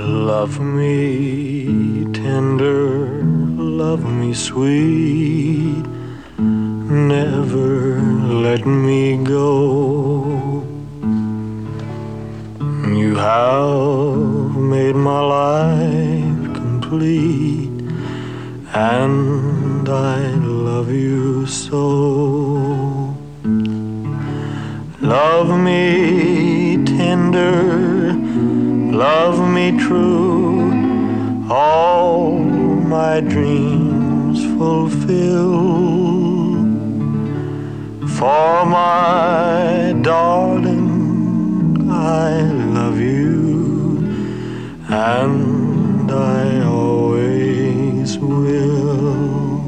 Love me tender, love me sweet, never let me go. You have made my life complete, and I love you so. Love me tender, love me true, all my dreams fulfill. For my darling, I love you, and I always will.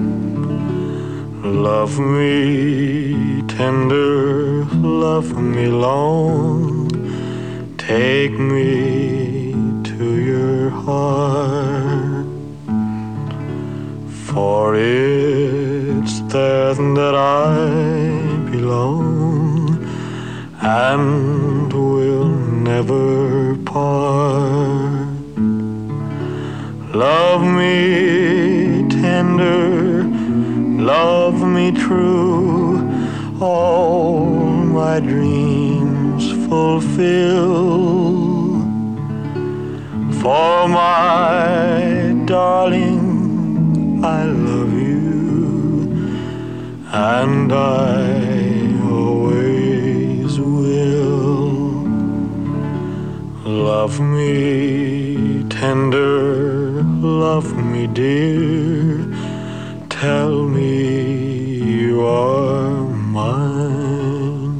Love me tender, love me long, take me to your heart, for it's there that I belong and will never part. Love me tender, love me true, all my dreams fulfill. For my darling, I love you, and I always will. Love me tender, love me dear, tell me you are mine.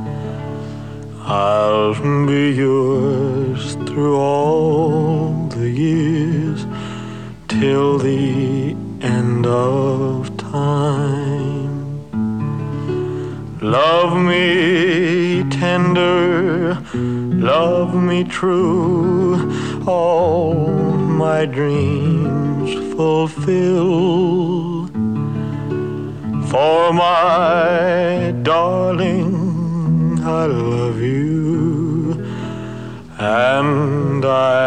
I'll be yours through all the years, till the end of time. Love me tender, love me true, all my dreams fulfill. For my darling, I love you, and I